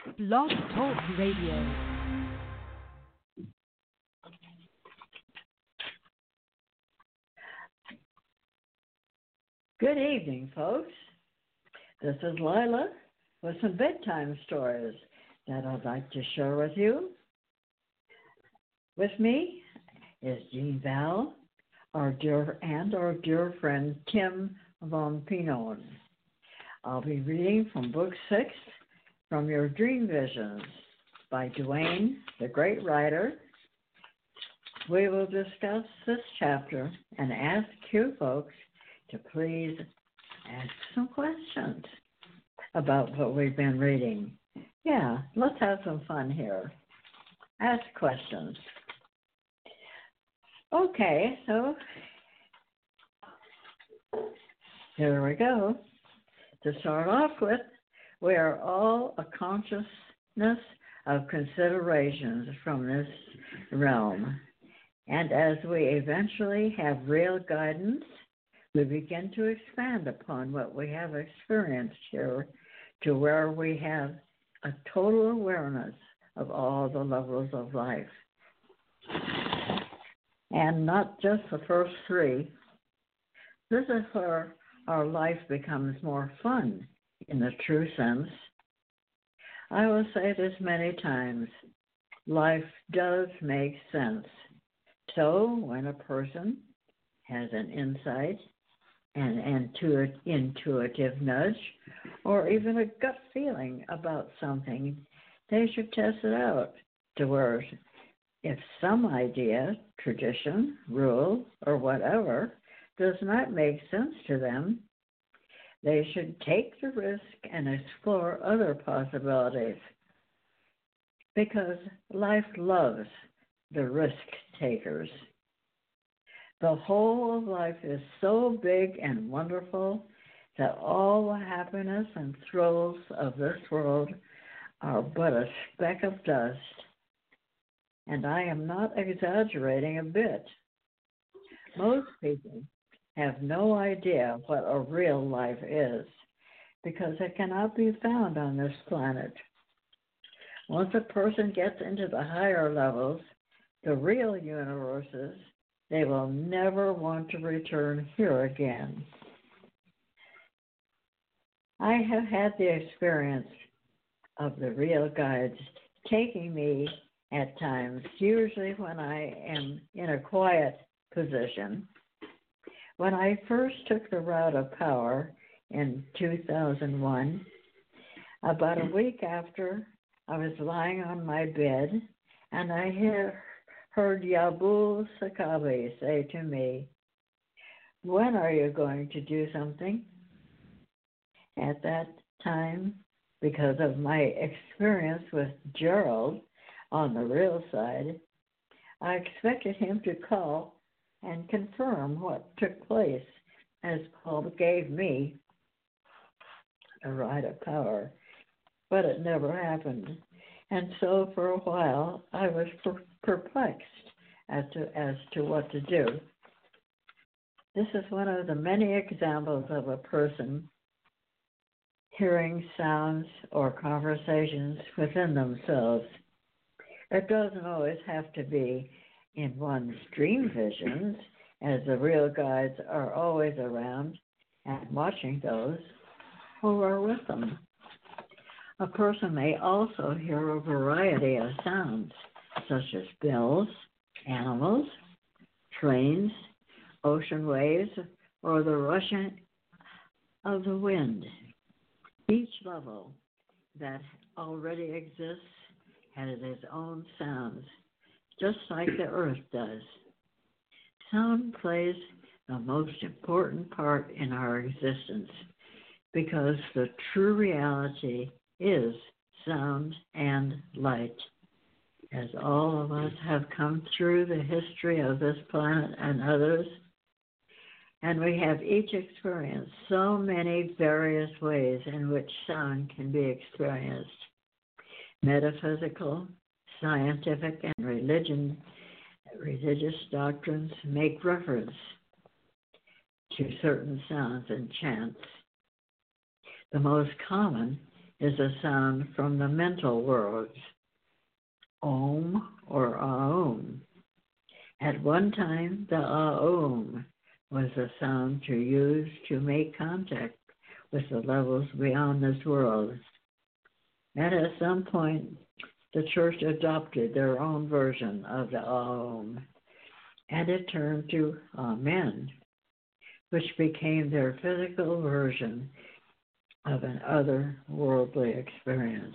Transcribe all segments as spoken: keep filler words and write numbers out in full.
Blog Talk Radio. Good evening, folks. This is Lila with some bedtime stories that I'd like to share with you. With me is Jean Val, our dear and our dear friend Tim Von Pinon. I'll be reading from Book Six, From Your Dream Visions, by Duane, the great writer. We will discuss this chapter and ask you folks to please ask some questions about what we've been reading. Yeah, let's have some fun here. Ask questions. Okay, so here we go. To start off with, we are all a consciousness of considerations from this realm. And as we eventually have real guidance, we begin to expand upon what we have experienced here to where we have a total awareness of all the levels of life. And not just the first three. This is where our life becomes more fun in the true sense. I will say this many times. Life does make sense. So when a person has an insight, an intuit, intuitive nudge, or even a gut feeling about something, they should test it out to where if some idea, tradition, rule, or whatever does not make sense to them, they should take the risk and explore other possibilities. Because life loves the risk takers. The whole of life is so big and wonderful that all the happiness and thrills of this world are but a speck of dust. And I am not exaggerating a bit. Most people have no idea what a real life is because it cannot be found on this planet. Once a person gets into the higher levels, the real universes, they will never want to return here again. I have had the experience of the real guides taking me at times, usually when I am in a quiet position. When I first took the route of power in two thousand one, about a week after, I was lying on my bed and I hear, heard Yabu Sakabe say to me, "When are you going to do something?" At that time, because of my experience with Gerald on the real side, I expected him to call and confirm what took place as Paul gave me a right of power. But it never happened. And so for a while, I was per- perplexed as to, as to what to do. This is one of the many examples of a person hearing sounds or conversations within themselves. It doesn't always have to be in one's dream visions, as the real guides are always around and watching those who are with them. A person may also hear a variety of sounds, such as bells, animals, trains, ocean waves, or the rushing of the wind. Each level that already exists has its own sounds, just like the earth does. Sound plays the most important part in our existence because the true reality is sound and light. As all of us have come through the history of this planet and others, and we have each experienced so many various ways in which sound can be experienced. Metaphysical, scientific, and religion, religious doctrines make reference to certain sounds and chants. The most common is a sound from the mental worlds, Om or Aum. At one time, the Aum was a sound to use to make contact with the levels beyond this world. And at some point, the church adopted their own version of the Aum, and it turned to Amen, which became their physical version of an otherworldly experience.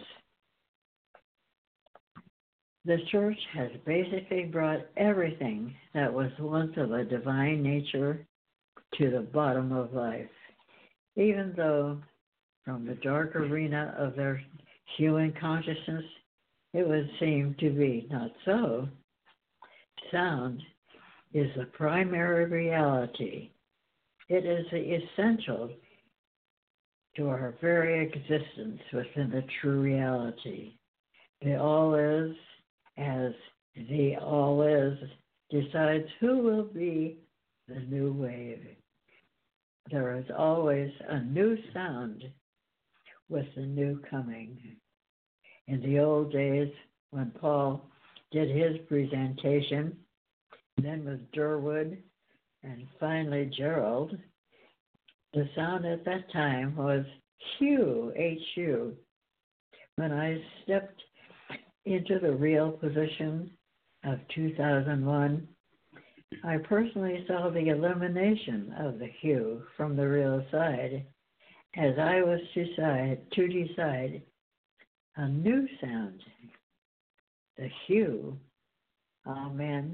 The church has basically brought everything that was once of a divine nature to the bottom of life, even though from the dark arena of their human consciousness, it would seem to be not so. Sound is the primary reality. It is the essential to our very existence within the true reality. The all is, as the all is, decides who will be the new wave. There is always a new sound with the new coming. In the old days, when Paul did his presentation, then with Durwood, and finally Gerald, the sound at that time was Hugh, H U. When I stepped into the real position of two thousand one, I personally saw the elimination of the Hugh from the real side, as I was to decide, to decide a new sound. The Hugh, Amen,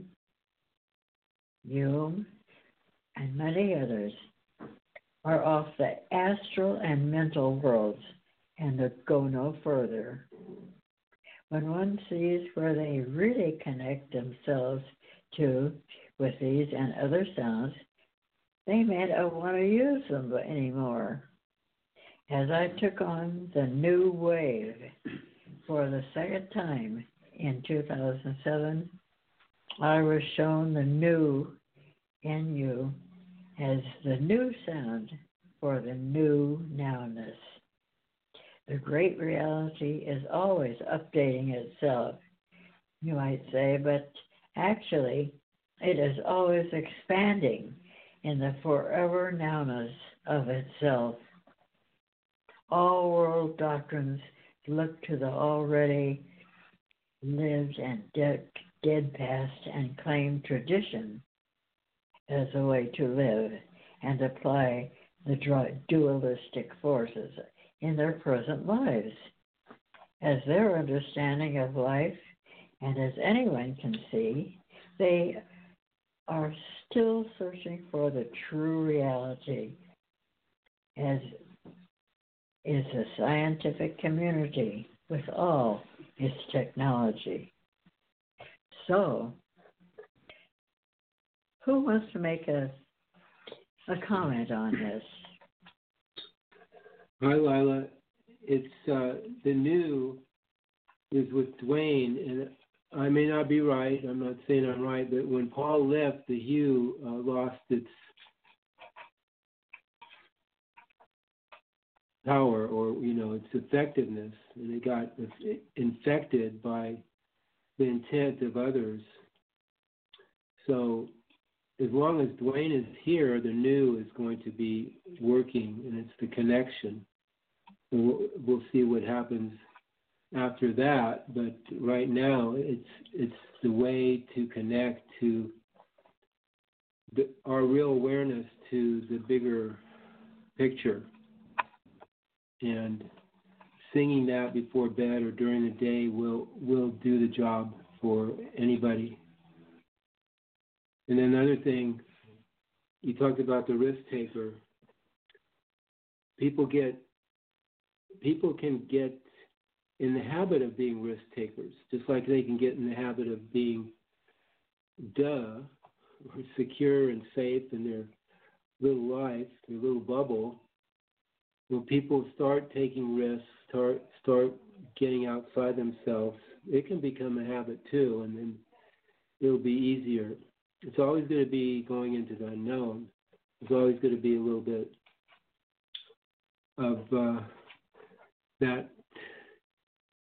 Yum, and many others are off the astral and mental worlds and go no further. When one sees where they really connect themselves to with these and other sounds, they may not want to use them anymore. As I took on the new wave for the second time in two thousand seven, I was shown the new N U as the new sound for the new nowness. The great reality is always updating itself, you might say, but actually it is always expanding in the forever nowness of itself. All world doctrines look to the already lived and dead, dead past and claim tradition as a way to live and apply the dualistic forces in their present lives. As their understanding of life, and as anyone can see, they are still searching for the true reality, as is the scientific community with all its technology. So, who wants to make a a comment on this? Hi, Lila. It's uh, the new is with Dwayne, and I may not be right. I'm not saying I'm right, but when Paul left, the hue uh, lost its power, or you know, its effectiveness, and it got infected by the intent of others. So, as long as Dwayne is here, the new is going to be working, and it's the connection. We'll, we'll see what happens after that, but right now it's it's the way to connect to the, our real awareness to the bigger picture. And singing that before bed or during the day will will do the job for anybody. And then another thing, you talked about the risk taker. People get, people can get in the habit of being risk takers, just like they can get in the habit of being duh, or secure and safe in their little life, their little bubble. When people start taking risks, start start getting outside themselves, it can become a habit too, and then it'll be easier. It's always going to be going into the unknown. There's always going to be a little bit of uh, that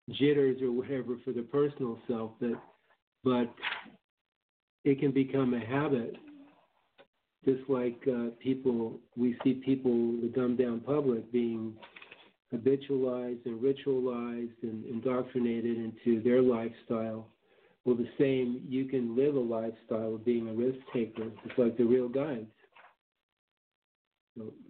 jitters or whatever for the personal self, but but it can become a habit. Just like uh, people, we see people, the dumbed down public, being habitualized and ritualized and indoctrinated into their lifestyle. Well, the same, you can live a lifestyle of being a risk taker, just like the real guides. So,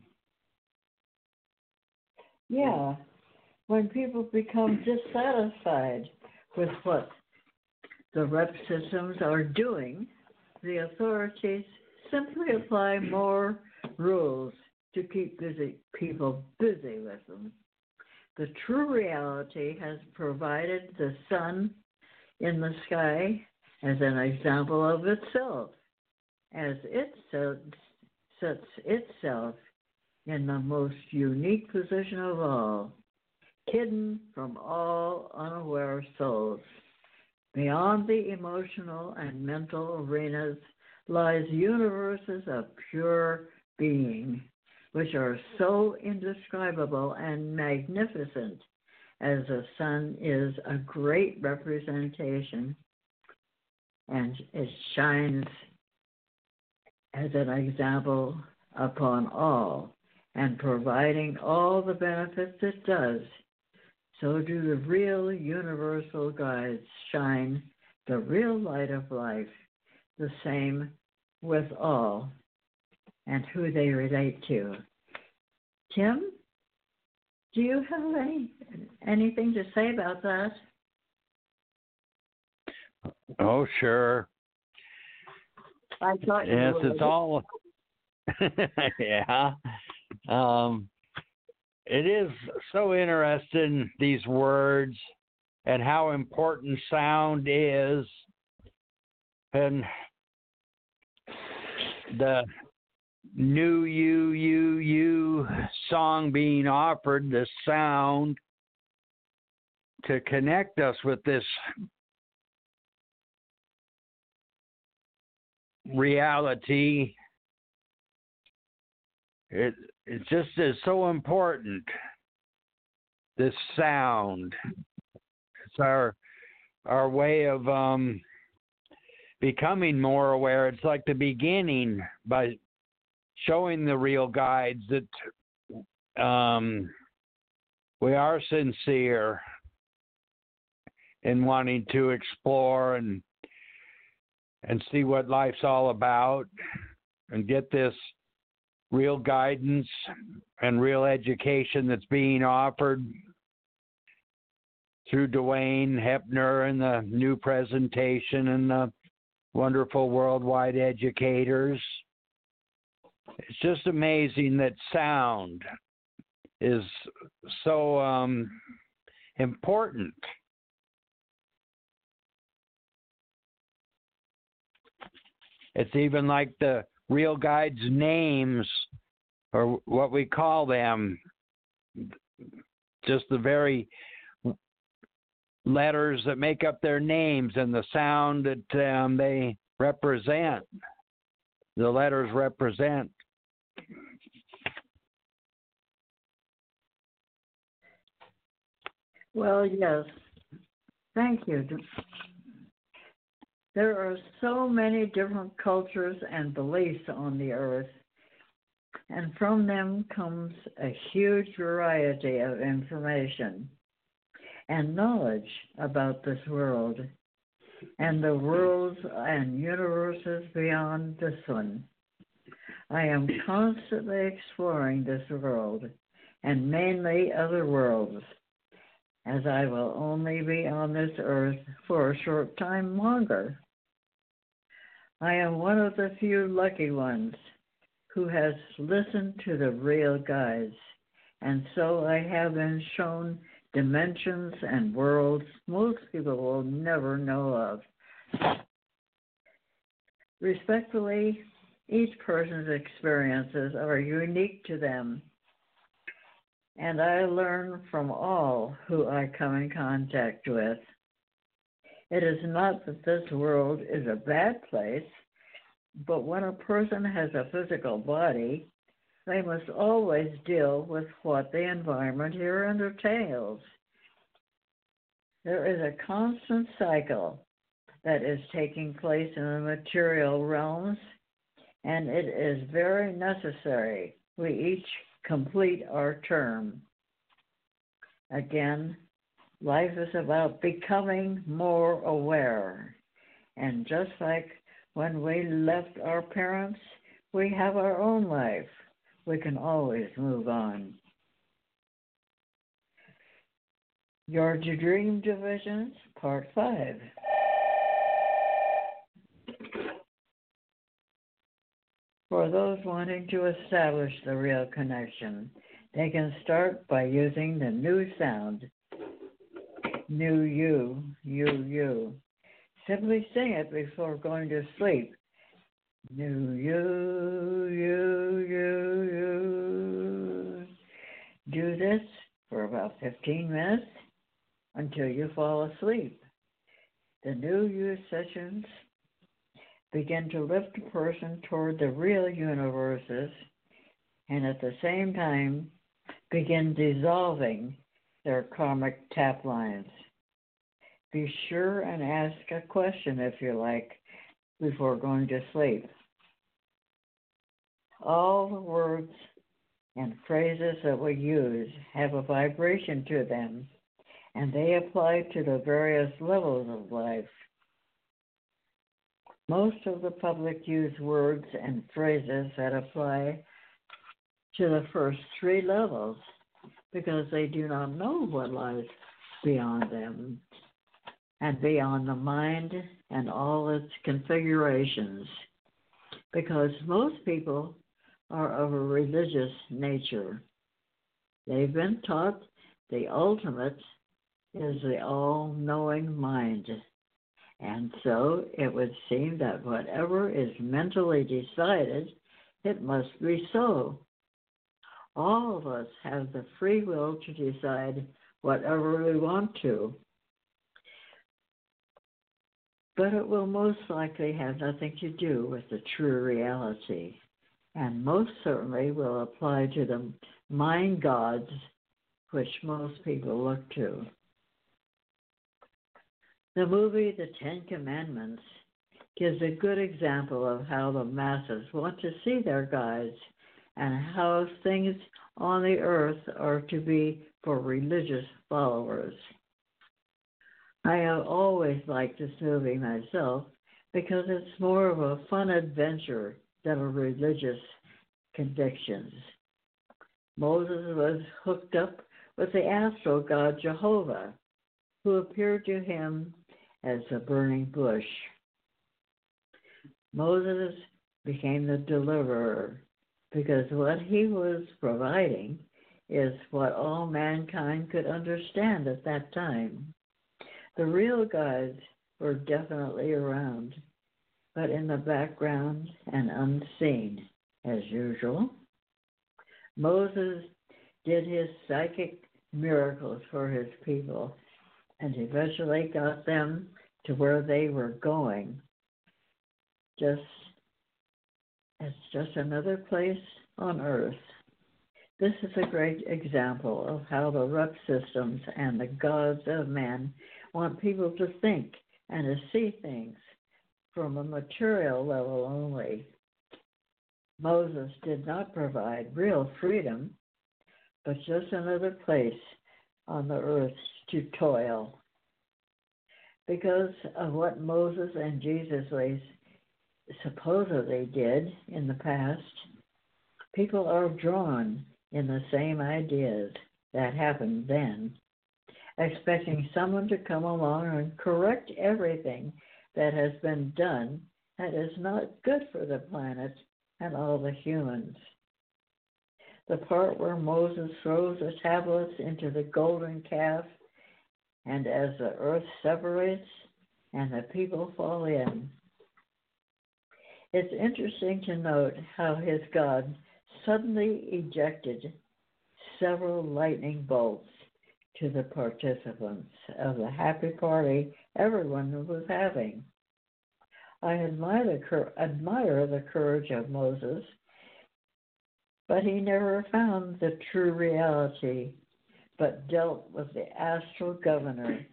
yeah, when people become dissatisfied with what the rep systems are doing, the authorities simply apply more rules to keep busy people busy with them. The true reality has provided the sun in the sky as an example of itself, as it sets itself in the most unique position of all, hidden from all unaware souls. Beyond the emotional and mental arenas lies universes of pure being, which are so indescribable and magnificent, as the sun is a great representation, and it shines as an example upon all, and providing all the benefits it does. So do the real universal guides shine the real light of life, the same with all and who they relate to. Tim, do you have any anything to say about that? Oh, sure. I thought you Yes, would. it's all. Yeah. Um, it is so interesting, these words, and how important sound is, and the new you, you, you song being offered, the sound to connect us with this reality. It it just is so important. This sound. It's our our way of um, becoming more aware. It's like the beginning by showing the real guides that um, we are sincere in wanting to explore and and see what life's all about and get this real guidance and real education that's being offered through Dwayne Hepner and the new presentation and the wonderful worldwide educators. It's just amazing that sound is so um, important. It's even like the real guides' names, or what we call them, just the very letters that make up their names and the sound that um, they represent, the letters represent. Well, yes. Thank you. There are so many different cultures and beliefs on the earth, and from them comes a huge variety of information and knowledge about this world and the worlds and universes beyond this one. I am constantly exploring this world and mainly other worlds, as I will only be on this earth for a short time longer. I am one of the few lucky ones who has listened to the real guides, and so I have been shown dimensions and worlds most people will never know of. Respectfully, each person's experiences are unique to them, and I learn from all who I come in contact with. It is not that this world is a bad place, but when a person has a physical body, they must always deal with what the environment here entails. There is a constant cycle that is taking place in the material realms, and it is very necessary we each complete our term. Again, life is about becoming more aware. And just like when we left our parents, we have our own life. We can always move on. Your Dream Divisions, Part five. For those wanting to establish the real connection, they can start by using the new sound, new you, you, you. Simply sing it before going to sleep. New you, you, you, you. Do this for about fifteen minutes until you fall asleep. The new you sessions begin to lift a person toward the real universes and at the same time begin dissolving their karmic tap lines. Be sure and ask a question if you like before going to sleep. All the words and phrases that we use have a vibration to them, and they apply to the various levels of life. Most of the public use words and phrases that apply to the first three levels because they do not know what lies beyond them and beyond the mind and all its configurations, because most people are of a religious nature. They've been taught the ultimate is the all-knowing mind. And so it would seem that whatever is mentally decided, it must be so. All of us have the free will to decide whatever we want to. But it will most likely have nothing to do with the true reality, and most certainly will apply to the mind gods which most people look to. The movie The Ten Commandments gives a good example of how the masses want to see their guides and how things on the earth are to be for religious followers. I have always liked this movie myself because it's more of a fun adventure than a religious convictions. Moses was hooked up with the astral god Jehovah, who appeared to him as a burning bush. Moses became the deliverer because what he was providing is what all mankind could understand at that time. The real gods were definitely around, but in the background and unseen, as usual. Moses did his psychic miracles for his people and eventually got them to where they were going. Just it's just another place on earth. This is a great example of how the rep systems and the gods of men want people to think and to see things from a material level only. Moses did not provide real freedom, but just another place on the earth to toil. Because of what Moses and Jesus supposedly did in the past, people are drawn in the same ideas that happened then, expecting someone to come along and correct everything that has been done that is not good for the planet and all the humans. The part where Moses throws the tablets into the golden calf, and as the earth separates and the people fall in. It's interesting to note how his God suddenly ejected several lightning bolts to the participants of the happy party everyone was having. I admire the, admire the courage of Moses, but he never found the true reality, but dealt with the astral governor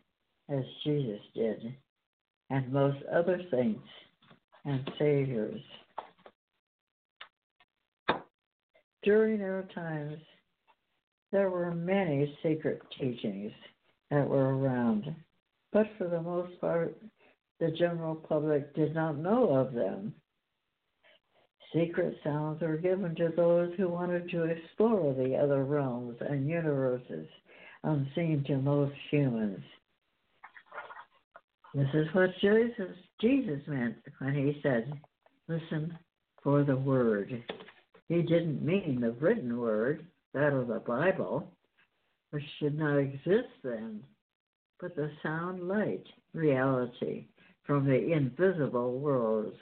as Jesus did, and most other saints and saviors. During their times, there were many secret teachings that were around, but for the most part, the general public did not know of them. Secret sounds were given to those who wanted to explore the other realms and universes unseen to most humans. This is what Jesus, Jesus meant when he said, "Listen for the word." He didn't mean the written word, that of the Bible, which should not exist then, but the sound light reality from the invisible worlds.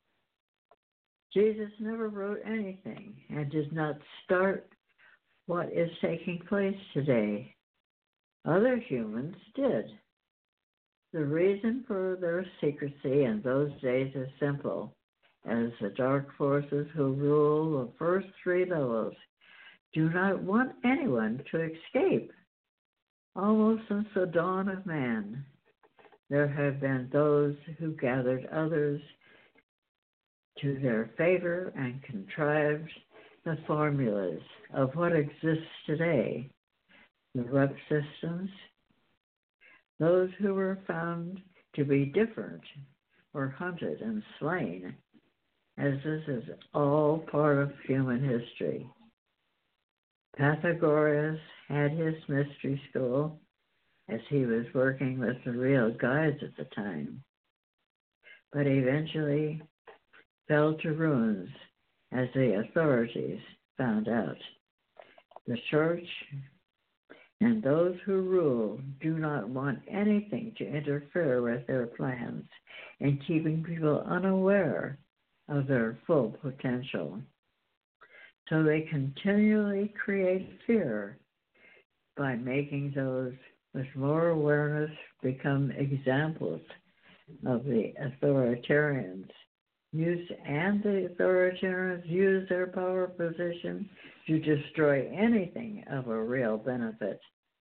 Jesus never wrote anything and did not start what is taking place today. Other humans did. The reason for their secrecy in those days is simple, as the dark forces who rule the first three levels do not want anyone to escape. Almost since the dawn of man, there have been those who gathered others to their favor and contrived the formulas of what exists today, the rep systems. Those who were found to be different were hunted and slain, as this is all part of human history. Pythagoras had his mystery school as he was working with the real guides at the time, but eventually fell to ruins as the authorities found out. The church and those who rule do not want anything to interfere with their plans in keeping people unaware of their full potential. So they continually create fear by making those with more awareness become examples of the authoritarians. Use and the authoritarians use their power position to destroy anything of a real benefit.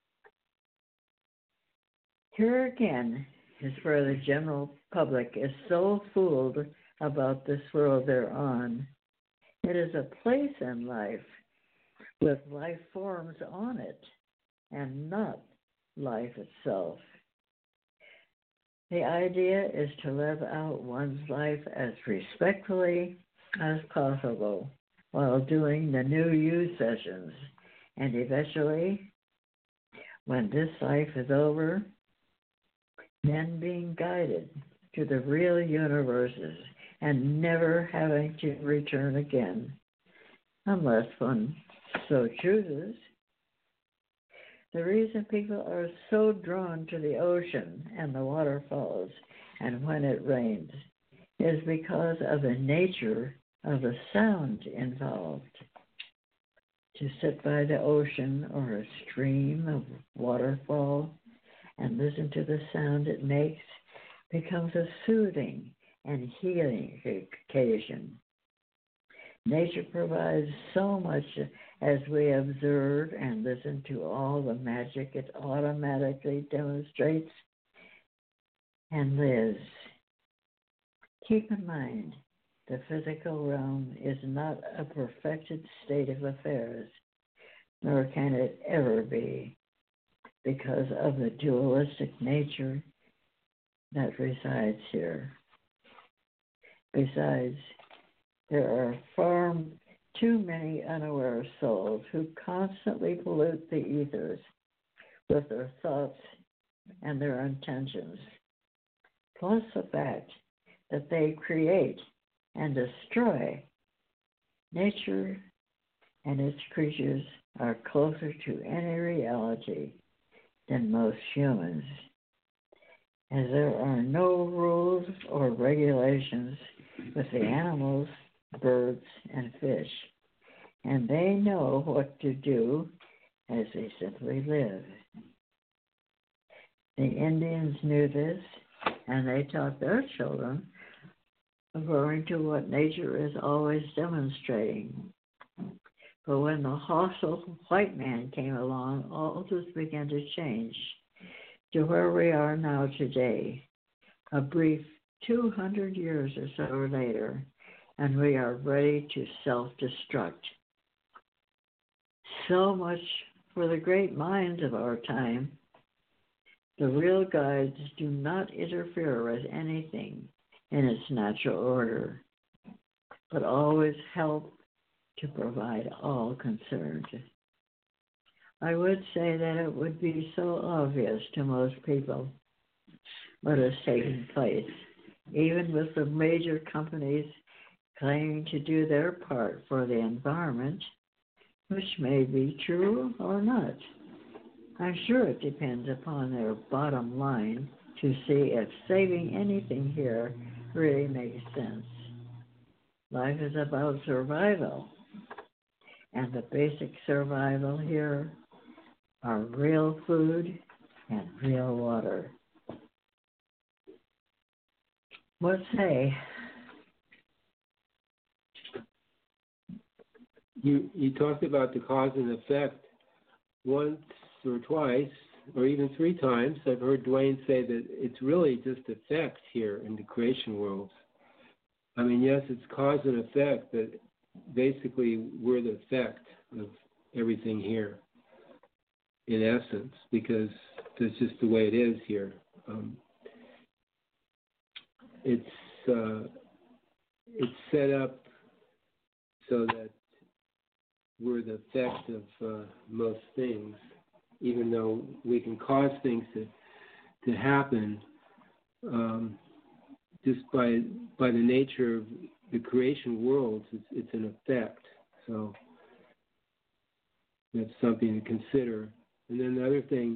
Here again is where the general public is so fooled about this world they're on. It is a place in life with life forms on it and not life itself. The idea is to live out one's life as respectfully as possible while doing the new you sessions, and eventually, when this life is over, then being guided to the real universes and never having to return again, unless one so chooses. The reason people are so drawn to the ocean and the waterfalls and when it rains is because of the nature of the sound involved. To sit by the ocean or a stream of waterfall and listen to the sound it makes becomes a soothing and healing occasion. Nature provides so much as we observe and listen to all the magic it automatically demonstrates and lives. Keep in mind, the physical realm is not a perfected state of affairs, nor can it ever be, because of the dualistic nature that resides here. Besides, there are far too many unaware souls who constantly pollute the ethers with their thoughts and their intentions, plus the fact that they create and destroy. Nature and its creatures are closer to any reality than most humans, as there are no rules or regulations with the animals, birds, and fish, and they know what to do as they simply live. The Indians knew this, and they taught their children according to what nature is always demonstrating. But when the hostile white man came along, all this began to change. to where we are now today, a brief two hundred years or so later, and we are ready to self-destruct. So much for the great minds of our time. The real guides do not interfere with anything in its natural order, but always help to provide all concerned. I would say that it would be so obvious to most people what is taking place, even with the major companies claiming to do their part for the environment, which may be true or not. I'm sure it depends upon their bottom line to see if saving anything here really makes sense. Life is about survival, and the basic survival here are real food and real water. What say? You you talked about the cause and effect once or twice, or even three times. I've heard Dwayne say that it's really just effect here in the creation world. I mean, yes, it's cause and effect, but basically we're the effect of everything here, in essence, because that's just the way it is here. Um, it's uh, it's set up so that we're the effect of uh, most things, even though we can cause things to to happen um, just by by the nature of the creation world. It's, it's an effect, so that's something to consider. And then the other thing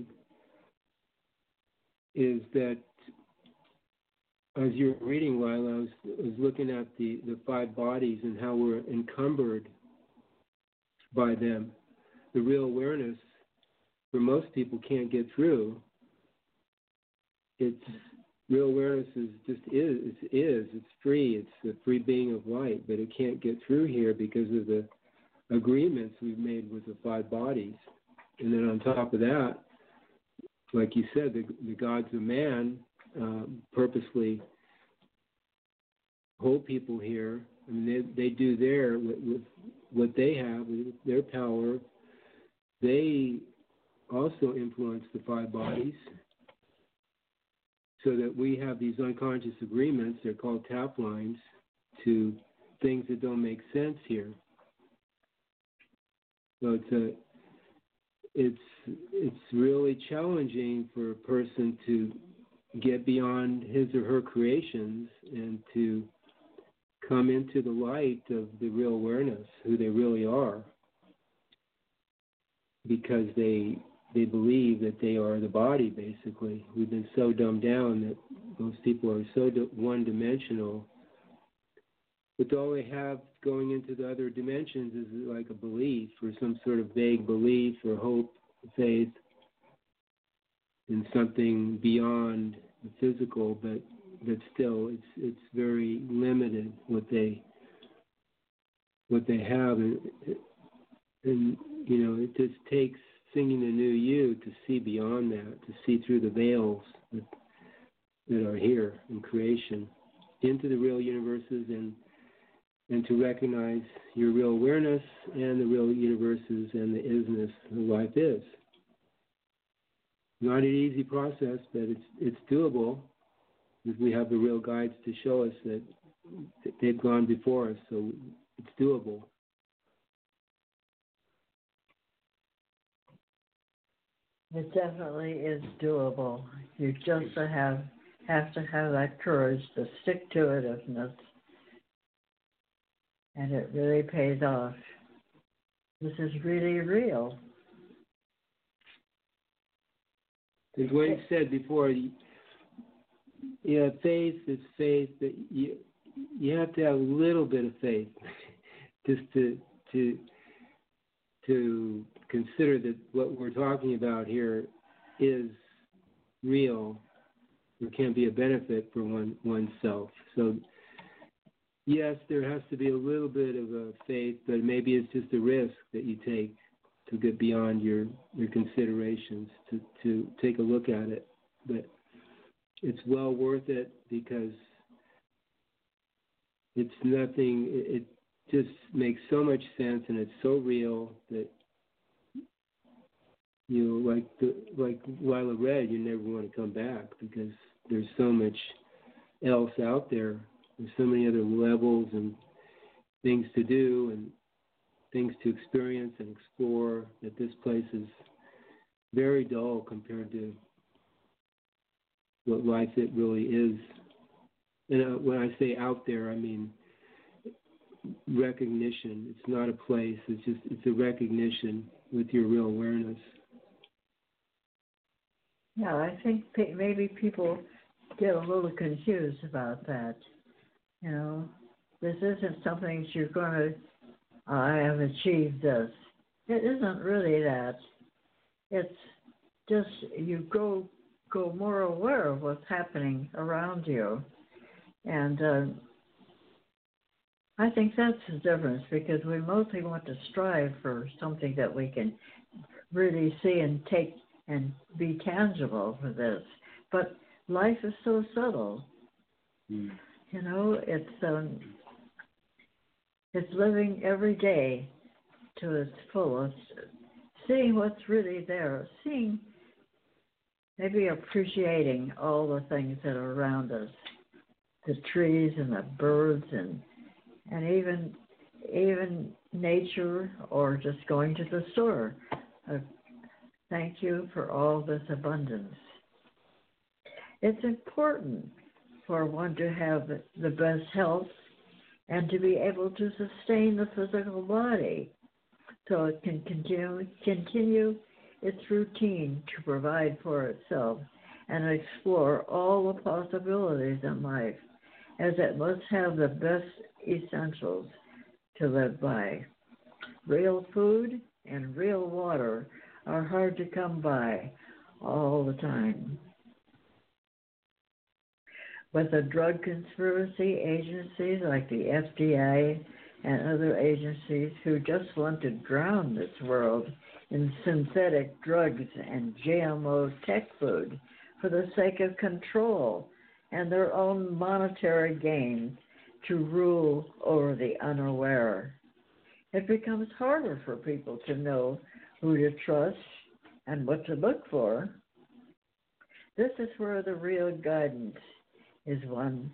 is that, as you were reading, Lila, I was, I was looking at the, the five bodies and how we're encumbered by them. The real awareness, for most people, can't get through. It's real awareness is just is. It's is. It's free. It's the free being of light, but it can't get through here because of the agreements we've made with the five bodies. And then on top of that, like you said, the, the gods of man um, purposely hold people here. I mean, they they do their with, with what they have, with their power. They also influence the five bodies, so that we have these unconscious agreements. They're called tap lines to things that don't make sense here. So it's a it's it's really challenging for a person to get beyond his or her creations and to come into the light of the real awareness, who they really are, because they they believe that they are the body, basically. We've been so dumbed down that most people are so one-dimensional. But all they have going into the other dimensions is like a belief or some sort of vague belief or hope, faith in something beyond the physical, but but still it's it's very limited what they what they have, and, and you know, it just takes singing a new you to see beyond that, to see through the veils that, that are here in creation into the real universes, and and to recognize your real awareness and the real universes and the isness of life is. Not an easy process, but it's it's doable, because we have the real guides to show us that they've gone before us, so it's doable. It definitely is doable. You just have have to have that courage to stick to itiveness, and it really pays off. This is really real. As Wayne said before, yeah, faith is faith, but you you have to have a little bit of faith just to to to consider that what we're talking about here is real. There can be a benefit for one oneself. So yes, there has to be a little bit of a faith, but maybe it's just a risk that you take to get beyond your, your considerations, to, to take a look at it but it's well worth it because it's nothing, it just makes so much sense and it's so real that, you know, like the, like Lila read, you never want to come back because there's so much else out there. There's so many other levels and things to do and things to experience and explore that this place is very dull compared to what life it really is. And uh, when I say out there, I mean recognition. It's not a place. It's just it's a recognition with your real awareness. Yeah, I think pe- maybe people get a little confused about that. You know, this isn't something that you're going to, I have achieved this. It isn't really that. It's just you go go more aware of what's happening around you. And uh, I think that's the difference because we mostly want to strive for something that we can really see and take and be tangible for this. But life is so subtle. Mm. You know, it's um, it's living every day to its fullest, seeing what's really there, seeing, maybe appreciating all the things that are around us, the trees and the birds and and even even nature, or just going to the store. Uh, thank you for all this abundance. It's important for one to have the best health and to be able to sustain the physical body so it can continue, continue its routine to provide for itself and explore all the possibilities in life, as it must have the best essentials to live by. Real food and real water are hard to come by all the time. With the drug conspiracy agencies like the F D A and other agencies who just want to drown this world in synthetic drugs and G M O tech food for the sake of control and their own monetary gain to rule over the unaware. It becomes harder for people to know who to trust and what to look for. This is where the real guidance is one,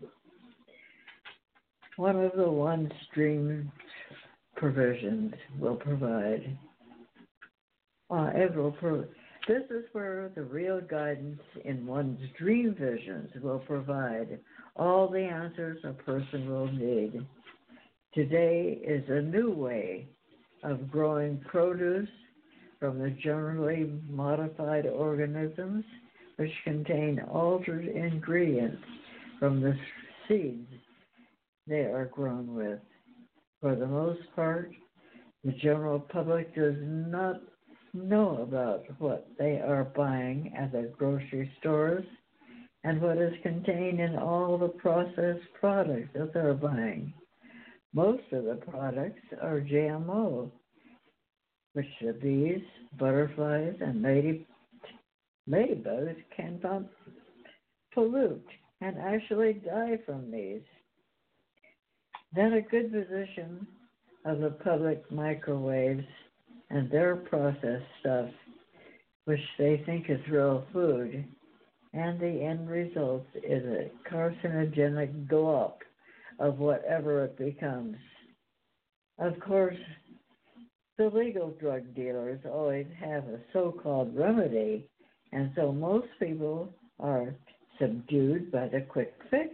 one of the one stream provisions will provide. Uh, it will pro- this is where the real guidance in one's dream visions will provide all the answers a person will need. Today is a new way of growing produce from the generally modified organisms which contain altered ingredients from the seeds they are grown with. For the most part, the general public does not know about what they are buying at the grocery stores and what is contained in all the processed products that they're buying. Most of the products are G M O, which the bees, butterflies, and lady, ladybugs can pollute and actually die from these. Then a good position of the public microwaves and their processed stuff, which they think is real food, and the end result is a carcinogenic glop of whatever it becomes. Of course, the legal drug dealers always have a so-called remedy, and so most people are subdued by the quick fix.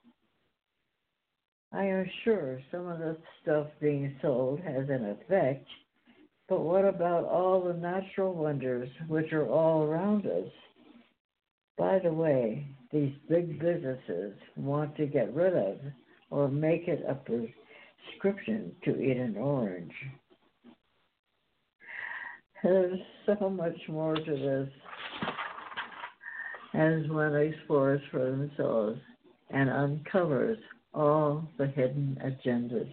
I am sure some of the stuff being sold has an effect, but what about all the natural wonders which are all around us? By the way, these big businesses want to get rid of or make it a prescription to eat an orange. There's so much more to this as one explores for themselves and uncovers all the hidden agendas.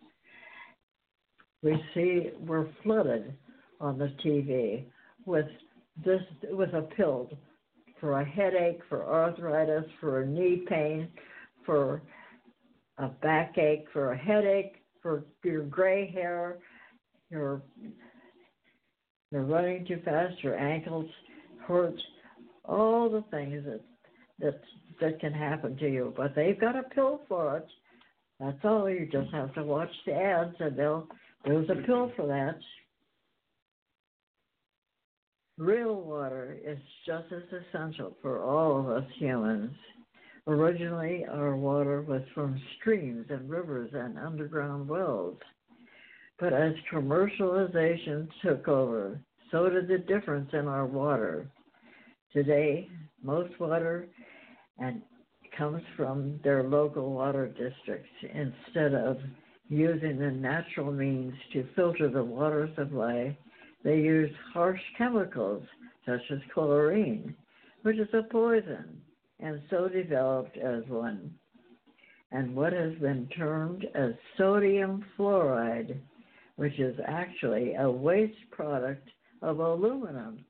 We see we're flooded on the T V with this with a pill for a headache, for arthritis, for a knee pain, for a backache, for a headache, for your gray hair, your you're running too fast, your ankles hurt, all the things that that that can happen to you. But they've got a pill for it. That's all. You just have to watch the ads, and they'll there's a pill for that. Real water is just as essential for all of us humans. Originally, our water was from streams and rivers and underground wells. But as commercialization took over, so did the difference in our water. Today, most water and comes from their local water districts instead of using the natural means to filter the water supply. They use harsh chemicals such as chlorine, which is a poison, and so developed as one. And what has been termed as sodium fluoride, which is actually a waste product of aluminum.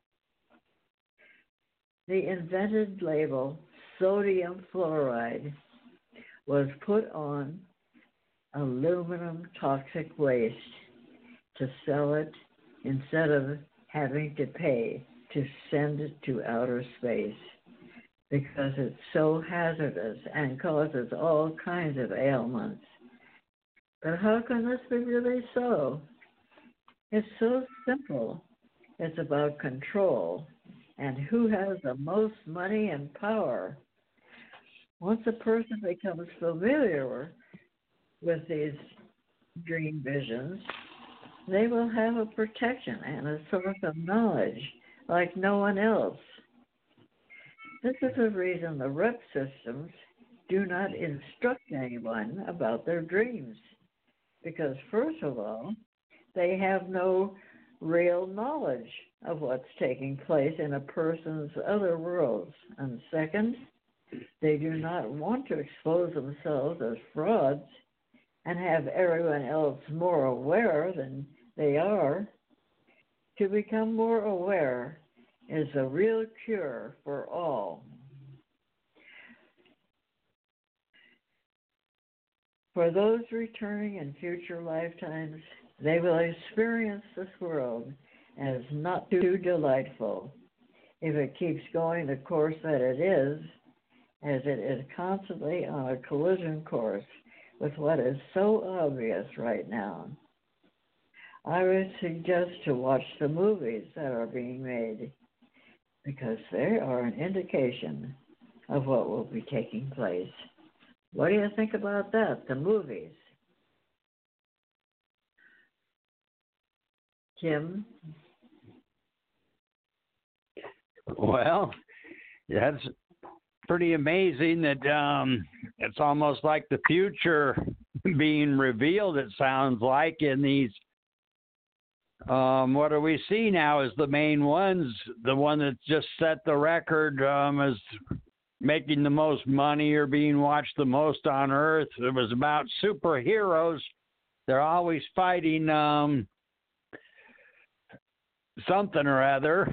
The invented label sodium fluoride was put on aluminum toxic waste to sell it instead of having to pay to send it to outer space, because it's so hazardous and causes all kinds of ailments. But how can this be really so? It's so simple. It's about control and who has the most money and power. Once a person becomes familiar with these dream visions, they will have a protection and a source of knowledge like no one else. This is the reason the rep systems do not instruct anyone about their dreams, because first of all, they have no real knowledge of what's taking place in a person's other worlds. And second, they do not want to expose themselves as frauds and have everyone else more aware than they are. To become more aware is a real cure for all. For those returning in future lifetimes, they will experience this world as not too delightful if it keeps going the course that it is, as it is constantly on a collision course with what is so obvious right now. I would suggest to watch the movies that are being made, because they are an indication of what will be taking place. What do you think about that, the movies? Kim? Well, that's pretty amazing that um, it's almost like the future being revealed, it sounds like, in these. Um, what do we see now as the main ones? The one that just set the record um, as making the most money or being watched the most on Earth. It was about superheroes. They're always fighting um, something or other.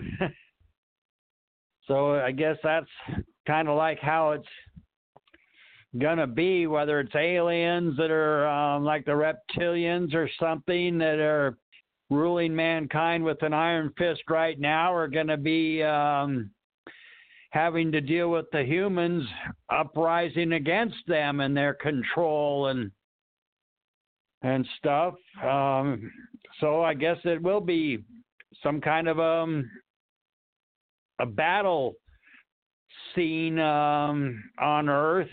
So I guess that's kind of like how it's going to be, whether it's aliens that are um, like the reptilians or something that are ruling mankind with an iron fist right now, are going to be um, having to deal with the humans uprising against them and their control and and stuff. Um, so I guess it will be some kind of um, a battle scene um, on Earth.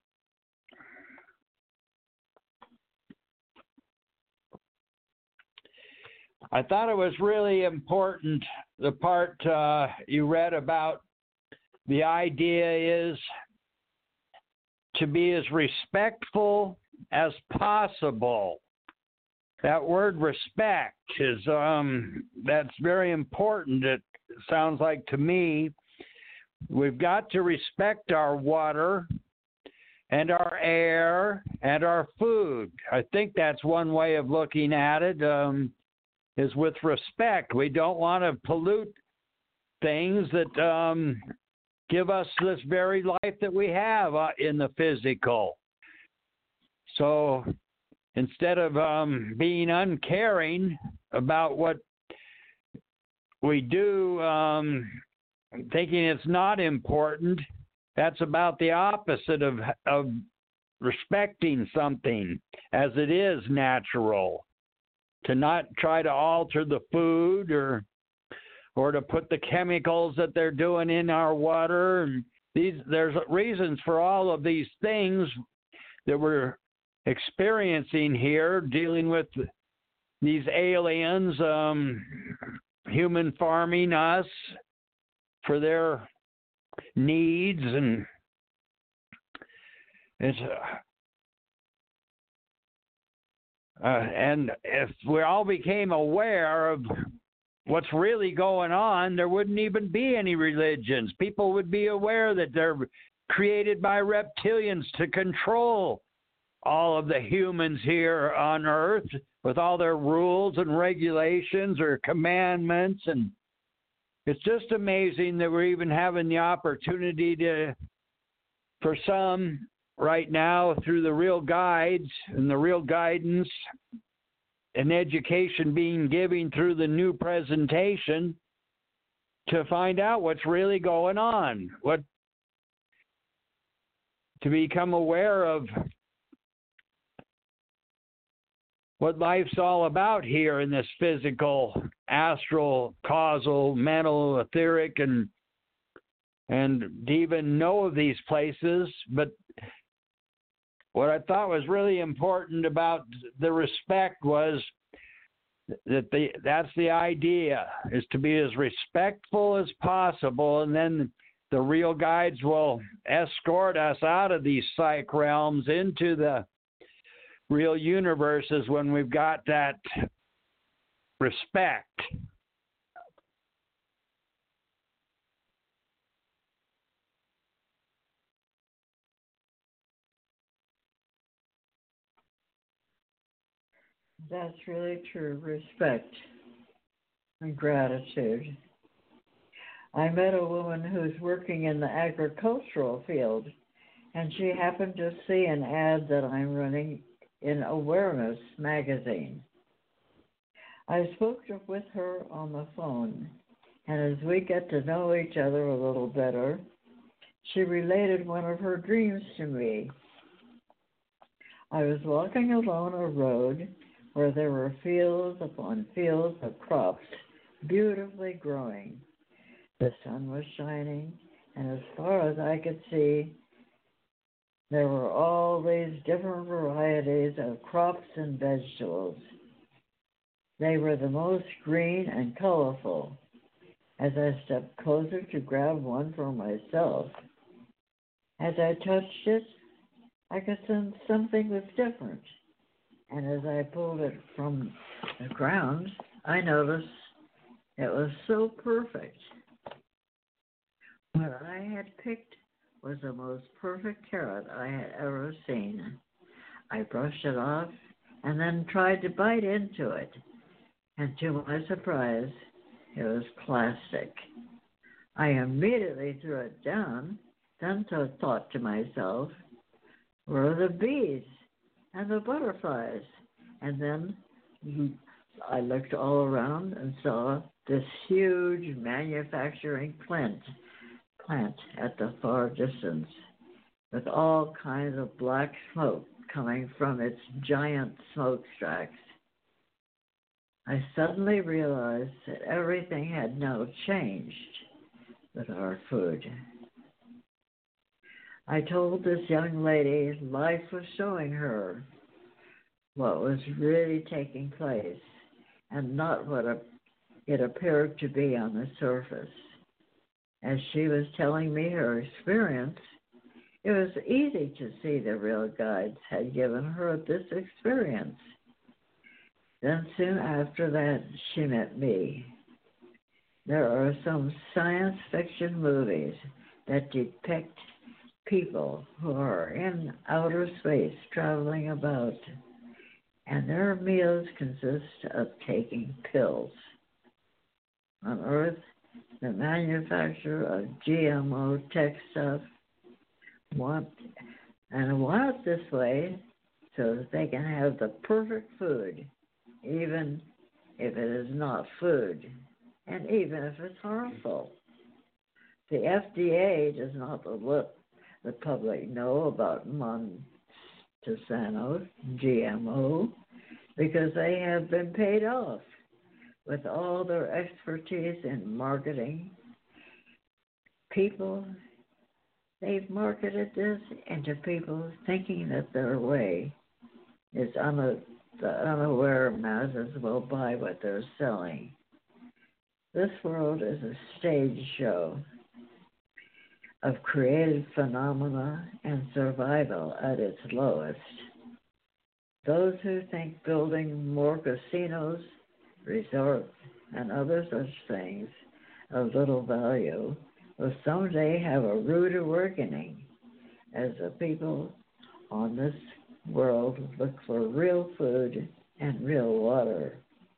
I thought it was really important, the part uh, you read about the idea is to be as respectful as possible. That word respect is, um, that's very important. It sounds like to me, we've got to respect our water and our air and our food. I think that's one way of looking at it, um, is with respect. We don't want to pollute things that um, give us this very life that we have uh, in the physical. So instead of um, being uncaring about what we do, um, thinking it's not important, that's about the opposite of of respecting something as it is natural. To not try to alter the food or or to put the chemicals that they're doing in our water. And these there's reasons for all of these things that we're experiencing here, dealing with these aliens, um, human farming us for their needs, and it's uh, and if we all became aware of what's really going on, there wouldn't even be any religions. People would be aware that they're created by reptilians to control all of the humans here on Earth with all their rules and regulations or commandments. And it's just amazing that we're even having the opportunity to, for some right now, through the real guides and the real guidance and education being given through the new presentation, to find out what's really going on, what to become aware of what life's all about here in this physical, astral, causal, mental, etheric, and and to even know of these places. But what I thought was really important about the respect was that the that's the idea, is to be as respectful as possible, and then the real guides will escort us out of these psych realms into the real universes when we've got that respect. That's really true. Respect and gratitude. I met a woman who's working in the agricultural field, and she happened to see an ad that I'm running in Awareness magazine. I spoke with her on the phone, and as we get to know each other a little better, she related one of her dreams to me. I was walking along a road where there were fields upon fields of crops, beautifully growing. The sun was shining, and as far as I could see, there were all these different varieties of crops and vegetables. They were the most green and colorful. As I stepped closer to grab one for myself, as I touched it, I could sense something was different. And as I pulled it from the ground, I noticed it was so perfect. What I had picked was the most perfect carrot I had ever seen. I brushed it off and then tried to bite into it. And to my surprise, it was plastic. I immediately threw it down, then thought to myself, where are the bees and the butterflies? And then I looked all around and saw this huge manufacturing plant, plant at the far distance, with all kinds of black smoke coming from its giant smokestacks. I suddenly realized that everything had now changed with our food. I told this young lady life was showing her what was really taking place and not what it appeared to be on the surface. As she was telling me her experience, it was easy to see the real guides had given her this experience. Then soon after that, she met me. There are some science fiction movies that depict people who are in outer space traveling about, and their meals consist of taking pills. On Earth, the manufacturer of G M O tech stuff want and want it this way so that they can have the perfect food, even if it is not food, and even if it's harmful. The F D A does not let the public know about Monsanto G M O because they have been paid off with all their expertise in marketing. People, they've marketed this into people thinking that their way is un- the unaware masses will buy what they're selling. This world is a stage show of created phenomena and survival at its lowest. Those who think building more casinos, resorts, and other such things of little value will someday have a rude awakening as the people on this world look for real food and real water.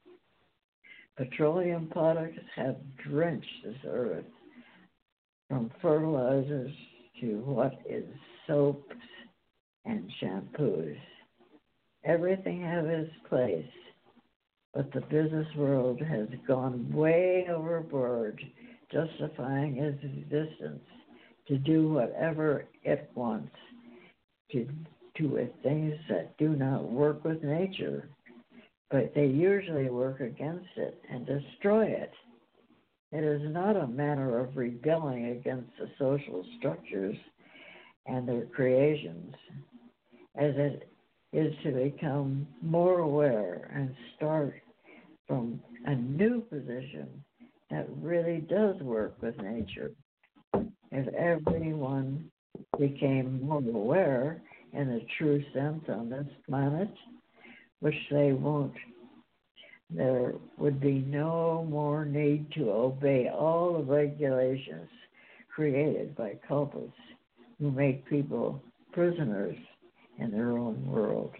Petroleum products have drenched this earth, from fertilizers to what is soaps and shampoos. Everything has its place, but the business world has gone way overboard, justifying its existence to do whatever it wants to do with things that do not work with nature, but they usually work against it and destroy it. It is not a matter of rebelling against the social structures and their creations, as it is to become more aware and start from a new position that really does work with nature. If everyone became more aware in a true sense on this planet, which they won't, there would be no more need to obey all the regulations created by cultists who make people prisoners in their own world.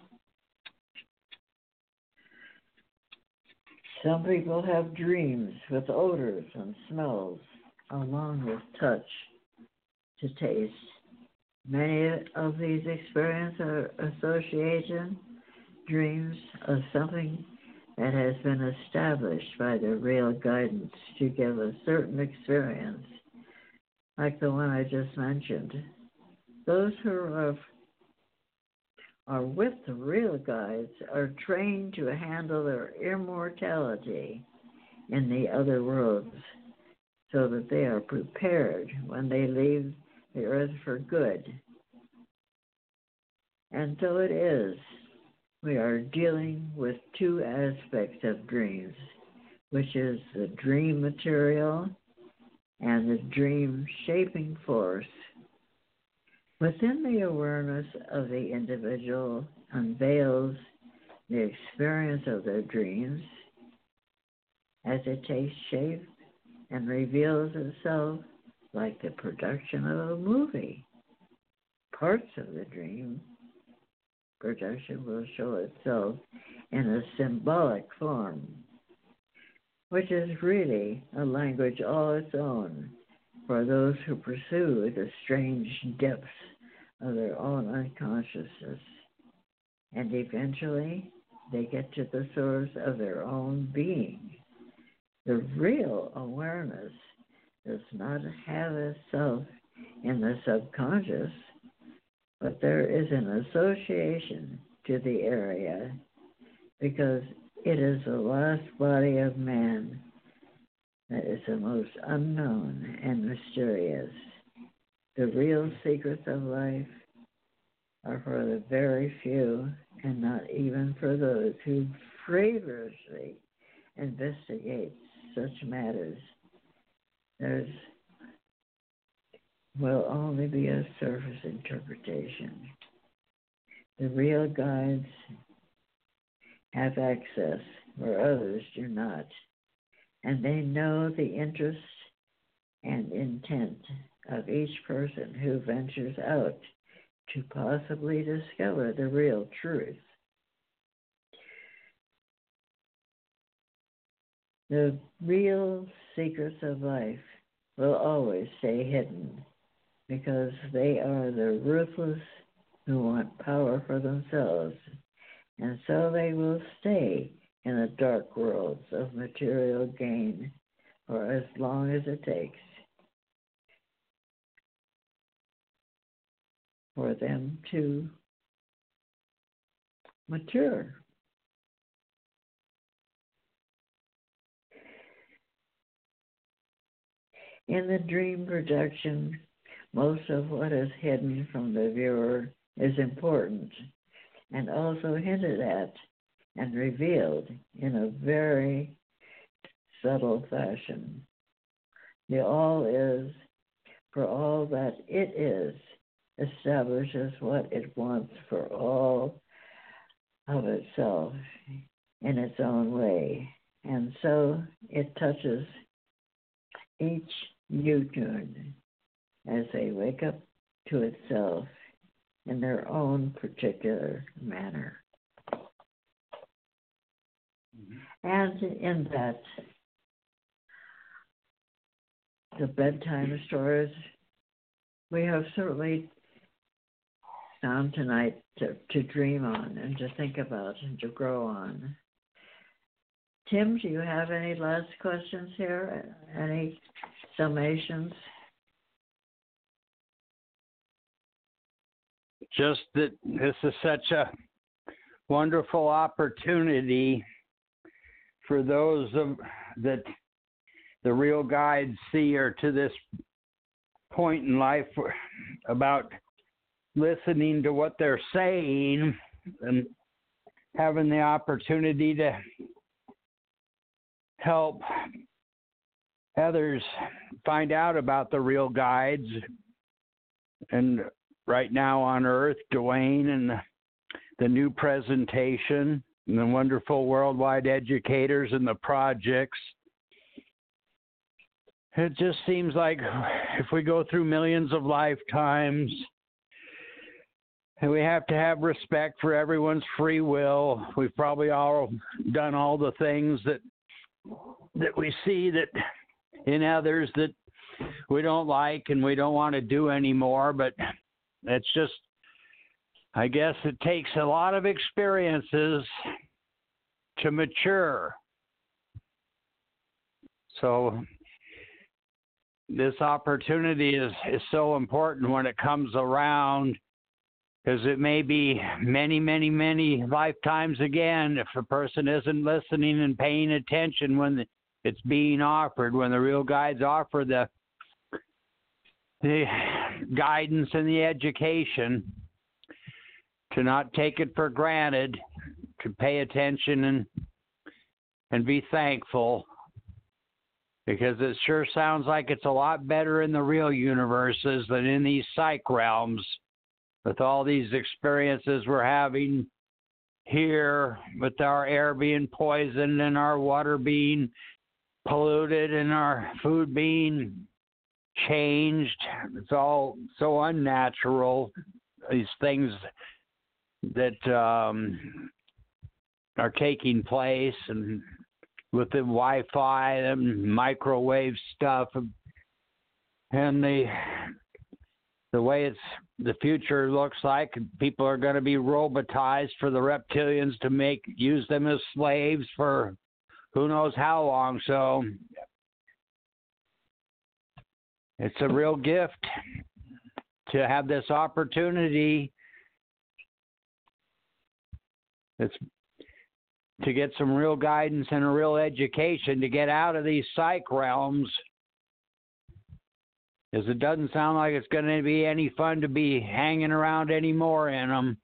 Some people have dreams with odors and smells, along with touch to taste. Many of these experiences are association dreams of something that has been established by the real guidance to give a certain experience, like the one I just mentioned. Those who are, are with the real guides are trained to handle their immortality in the other worlds so that they are prepared when they leave the earth for good. And so it is. We are dealing with two aspects of dreams, which is the dream material and the dream shaping force. Within the awareness of the individual unveils the experience of their dreams as it takes shape and reveals itself like the production of a movie. Parts of the dream production will show itself in a symbolic form, which is really a language all its own for those who pursue the strange depths of their own unconsciousness. And eventually, they get to the source of their own being. The real awareness does not have itself in the subconscious, but there is an association to the area because it is the last body of man that is the most unknown and mysterious. The real secrets of life are for the very few and not even for those who feverishly investigate such matters. There's will only be a surface interpretation. The real guides have access where others do not, and they know the interests and intent of each person who ventures out to possibly discover the real truth. The real secrets of life will always stay hidden because they are the ruthless who want power for themselves, and so they will stay in the dark worlds of material gain for as long as it takes for them to mature. In the dream projection, most of what is hidden from the viewer is important and also hinted at and revealed in a very subtle fashion. The all is, for all that it is, establishes what it wants for all of itself in its own way, and so it touches each U-turn as they wake up to itself in their own particular manner. Mm-hmm. And in that, the bedtime stories we have certainly found tonight to, to dream on and to think about and to grow on. Tim, do you have any last questions here? Any summations? Just that this is such a wonderful opportunity for those of, that the real guides see are to this point in life about listening to what they're saying and having the opportunity to help others find out about the real guides. And right now on Earth, Dwayne and the, the new presentation and the wonderful worldwide educators and the projects. It just seems like if we go through millions of lifetimes, and we have to have respect for everyone's free will. We've probably all done all the things that that we see that in others that we don't like and we don't want to do anymore. But it's just, I guess it takes a lot of experiences to mature. So this opportunity is, is so important when it comes around, because it may be many, many, many lifetimes again if a person isn't listening and paying attention when it's being offered, when the real guides offer the the guidance and the education, to not take it for granted, to pay attention and and be thankful, because it sure sounds like it's a lot better in the real universes than in these psych realms. With all these experiences we're having here, with our air being poisoned and our water being polluted and our food being changed, it's all so unnatural. These things that um, are taking place, and with the Wi-Fi and microwave stuff, and the the way it's the future looks like, people are going to be robotized for the reptilians to make use them as slaves for who knows how long. So it's a real gift to have this opportunity. It's to get some real guidance and a real education to get out of these psych realms, because it doesn't sound like it's going to be any fun to be hanging around anymore in them.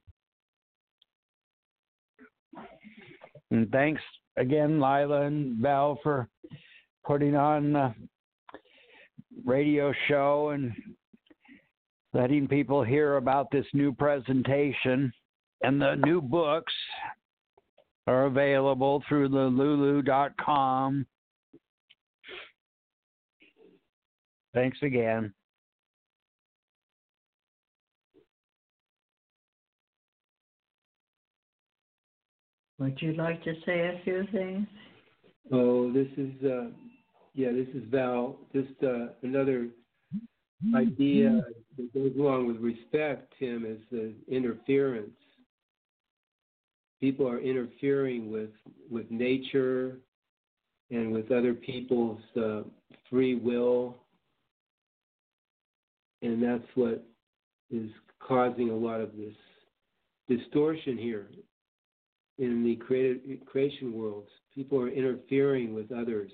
And thanks again, Lila and Val, for putting on the radio show and letting people hear about this new presentation. And the new books are available through the lulu dot com. Thanks again. Would you like to say a few things? Oh, this is uh, yeah, this is Val. Just uh, another idea that goes along with respect, Tim, is the interference. People are interfering with, with nature and with other people's uh, free will, and that's what is causing a lot of this distortion here in the creative, creation worlds. People are interfering with others,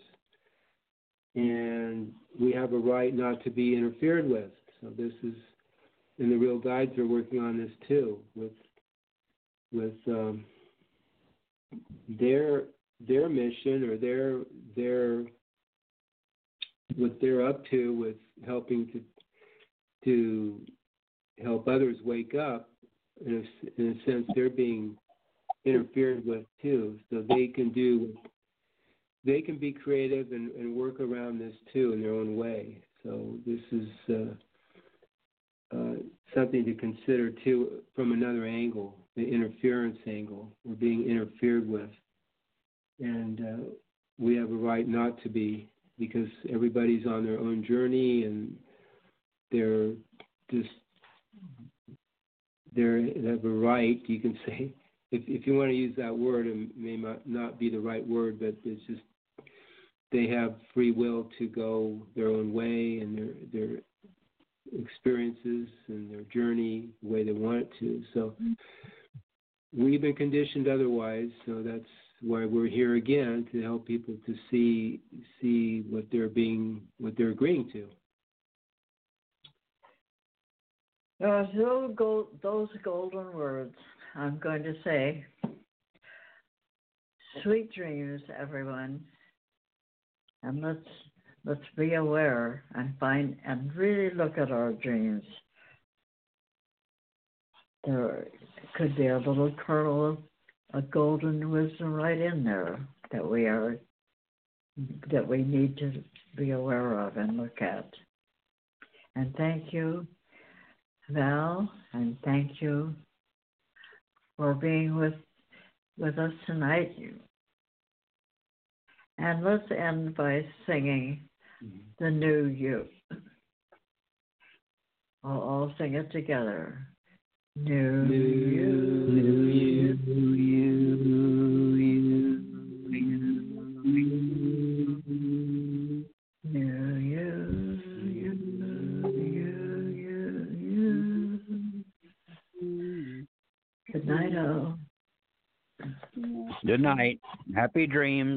and we have a right not to be interfered with. So this is, and the real guides are working on this too, with with um, their their mission or their their what they're up to with helping to to help others wake up. In a, in a sense, they're being interfered with too, so they can do they can be creative and, and work around this too in their own way. So this is uh, uh, something to consider too from another angle, the interference angle. We're being interfered with, and uh, we have a right not to be, because everybody's on their own journey and they're just they're, they have a right, you can say, if if you want to use that word, it may not be the right word, but it's just they have free will to go their own way and their their experiences and their journey the way they want it to. So we've been conditioned otherwise, so that's why we're here again, to help people to see see what they're being what they're agreeing to. Uh, those, gold, those golden words, I'm going to say, sweet dreams, everyone, and let's let's be aware and find and really look at our dreams. There could be a little kernel of a golden wisdom right in there that we are that we need to be aware of and look at. And thank you, Val, and thank you for being with with us tonight. And let's end by singing mm-hmm. The New You. I'll all sing it together. New, new you, new you, new you, new you, new you, you, you, you. Good night, all. Good night. Happy dreams.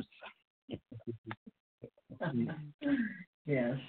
Yes.